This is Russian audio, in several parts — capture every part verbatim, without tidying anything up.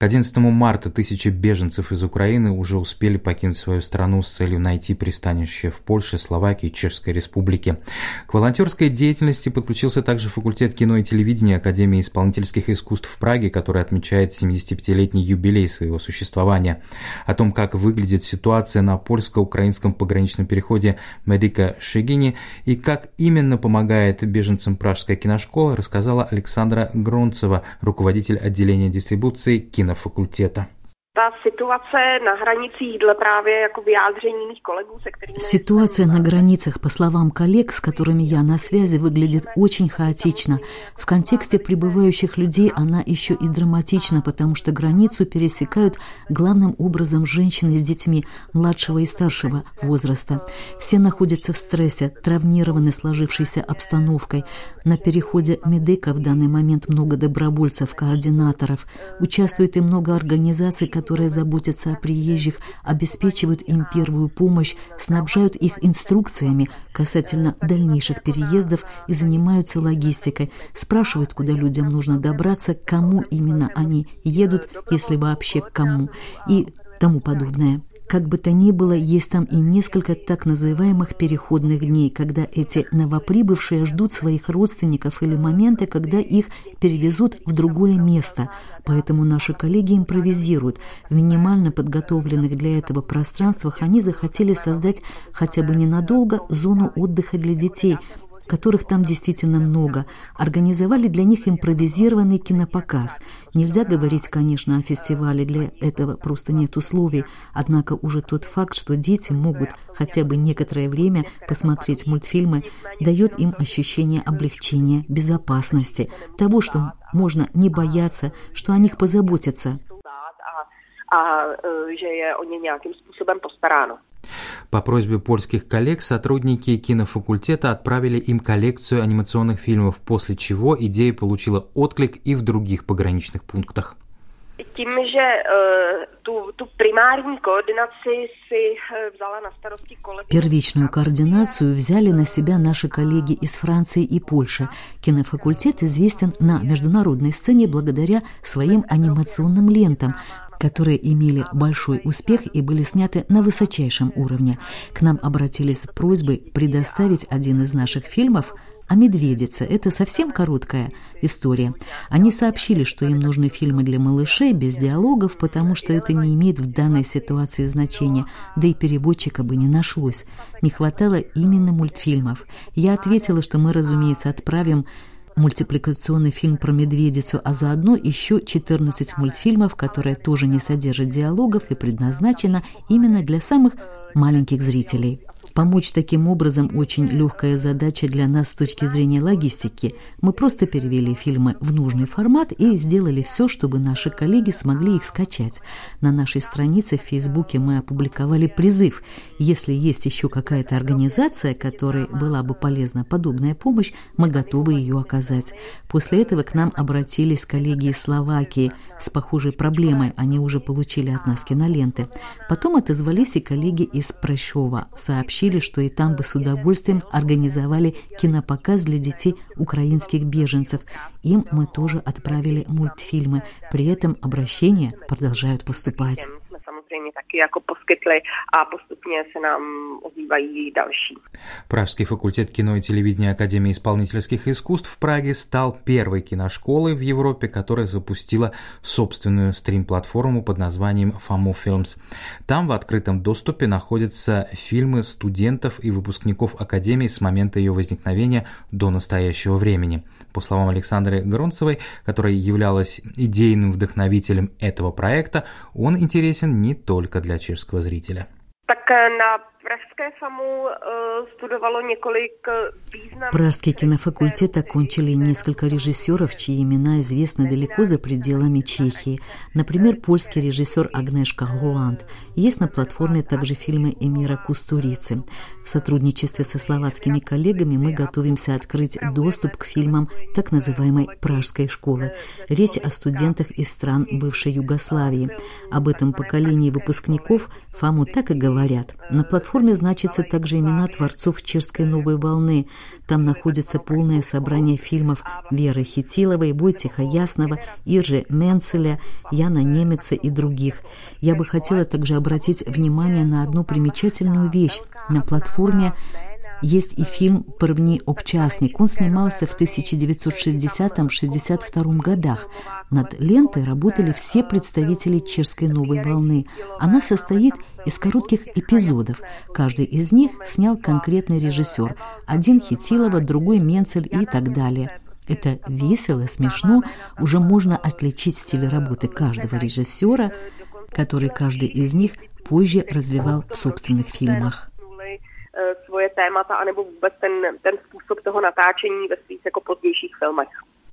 К одиннадцатому марта тысячи беженцев из Украины уже успели покинуть свою страну с целью найти пристанище в Польше, Словакии и Чешской Республике. К волонтерской деятельности подключился также факультет кино и телевидения Академии исполнительских искусств в Праге, который отмечает семидесятипятилетний юбилей своего существования. О том, как выглядит ситуация на польско-украинском пограничном переходе Медика Шегини и как именно помогает беженцам Пражская киношкола, рассказала Александра Гронцева, руководитель отделения дистрибуции кино факультета. Ситуация на границах, по словам коллег, с которыми я на связи, выглядит очень хаотично. В контексте прибывающих людей она еще и драматична, потому что границу пересекают главным образом женщины с детьми младшего и старшего возраста. Все находятся в стрессе, травмированы сложившейся обстановкой. На переходе Медека в данный момент много добровольцев, координаторов. Участвует и много организаций, которые заботятся о приезжих, обеспечивают им первую помощь, снабжают их инструкциями касательно дальнейших переездов и занимаются логистикой, спрашивают, куда людям нужно добраться, к кому именно они едут, если вообще к кому, и тому подобное. Как бы то ни было, есть там и несколько так называемых переходных дней, когда эти новоприбывшие ждут своих родственников или моменты, когда их перевезут в другое место. Поэтому наши коллеги импровизируют. В минимально подготовленных для этого пространствах они захотели создать хотя бы ненадолго зону отдыха для детей, которых там действительно много, организовали для них импровизированный кинопоказ. Нельзя говорить, конечно, о фестивале, для этого просто нет условий, однако уже тот факт, что дети могут хотя бы некоторое время посмотреть мультфильмы, дает им ощущение облегчения, безопасности, того, что можно не бояться, что о них позаботятся. По просьбе польских коллег сотрудники кинофакультета отправили им коллекцию анимационных фильмов, после чего идея получила отклик и в других пограничных пунктах. Первичную координацию взяли на себя наши коллеги из Франции и Польши. Кинофакультет известен на международной сцене благодаря своим анимационным лентам, которые имели большой успех и были сняты на высочайшем уровне. К нам обратились с просьбой предоставить один из наших фильмов о медведице. Это совсем короткая история. Они сообщили, что им нужны фильмы для малышей без диалогов, потому что это не имеет в данной ситуации значения, да и переводчика бы не нашлось. Не хватало именно мультфильмов. Я ответила, что мы, разумеется, отправим мультипликационный фильм про медведицу, а заодно еще четырнадцать мультфильмов, которые тоже не содержат диалогов и предназначены именно для самых маленьких зрителей. Помочь таким образом очень легкая задача для нас с точки зрения логистики. Мы просто перевели фильмы в нужный формат и сделали все, чтобы наши коллеги смогли их скачать. На нашей странице в Фейсбуке мы опубликовали призыв. Если есть еще какая-то организация, которой была бы полезна подобная помощь, мы готовы ее оказать. После этого к нам обратились коллеги из Словакии с похожей проблемой. Они уже получили от нас киноленты. Потом отозвались и коллеги из Прešova, сообщили, что и там бы с удовольствием организовали кинопоказ для детей украинских беженцев. Им мы тоже отправили мультфильмы. При этом обращения продолжают поступать. Пражский факультет кино и телевидения Академии исполнительских искусств в Праге стал первой киношколой в Европе, которая запустила собственную стрим-платформу под названием Famu Films. Там в открытом доступе находятся фильмы студентов и выпускников Академии с момента ее возникновения до настоящего времени. По словам Александры Гронцевой, которая являлась идейным вдохновителем этого проекта, он интересен не только для чешского зрителя. Пражский кинофакультет окончили несколько режиссеров, чьи имена известны далеко за пределами Чехии. Например, польский режиссер Агнешка Голланд. Есть на платформе также фильмы Эмира Кустурицы. В сотрудничестве со словацкими коллегами мы готовимся открыть доступ к фильмам так называемой Пражской школы. Речь о студентах из стран бывшей Югославии. Об этом поколении выпускников Фаму так и говорят. На платформе платформе значатся также имена творцов чешской новой волны. Там находится полное собрание фильмов Веры Хитиловой, Войтиха Ясного, Иржи Менцеля, Яна Немеца и других. Я бы хотела также обратить внимание на одну примечательную вещь. На платформе есть и фильм «První občasник». Он снимался в тысяча девятьсот шестидесятом — шестьдесят втором годах. Над лентой работали все представители чешской новой волны. Она состоит из коротких эпизодов. Каждый из них снял конкретный режиссер. Один Хитилова, другой Менцель и так далее. Это весело, смешно. Уже можно отличить стиль работы каждого режиссера, который каждый из них позже развивал в собственных фильмах. Svoje témata, anebo vůbec ten, ten způsob toho natáčení ve svých jako pozdějších filmech.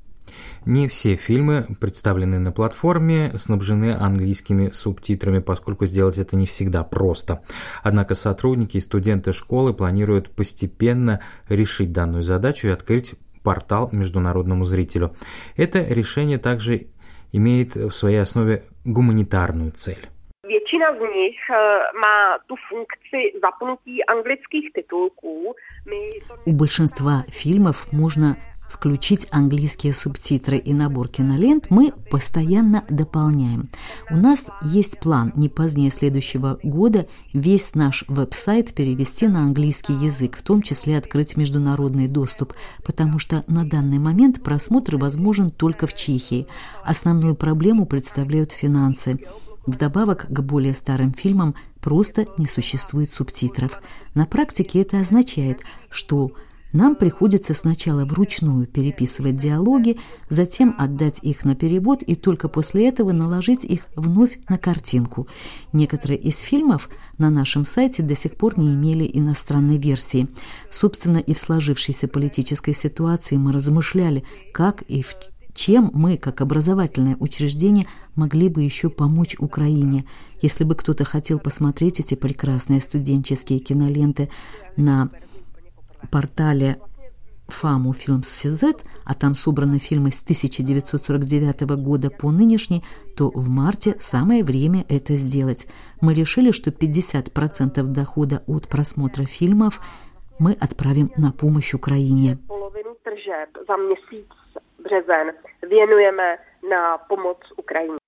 Не все фильмы, представленные на платформе, снабжены английскими субтитрами, поскольку сделать это не всегда просто. Однако сотрудники и студенты школы планируют постепенно решить данную задачу и открыть портал международному зрителю. Это решение также имеет в своей основе гуманитарную цель. Většina z nich má tu funkci zapnutí anglických titulků. У большинства фильмов можно включить английские субтитры, и набор кинолент мы постоянно дополняем. У нас есть план не позднее следующего года весь наш веб-сайт перевести на английский язык, в том числе открыть международный доступ, потому что на данный момент просмотр возможен только в Чехии. Основную проблему представляют финансы. Вдобавок к более старым фильмам просто не существует субтитров. На практике это означает, что нам приходится сначала вручную переписывать диалоги, затем отдать их на перевод и только после этого наложить их вновь на картинку. Некоторые из фильмов на нашем сайте до сих пор не имели иностранной версии. Собственно, и в сложившейся политической ситуации мы размышляли, как и в чем мы, как образовательное учреждение, могли бы еще помочь Украине. Если бы кто-то хотел посмотреть эти прекрасные студенческие киноленты на портале Фаму Фильмс Сизет, а там собраны фильмы с тысяча девятьсот сорок девятого года по нынешний, то в марте самое время это сделать. Мы решили, что пятьдесят процентов дохода от просмотра фильмов мы отправим на помощь Украине. Březen věnujeme na pomoc Ukrajině.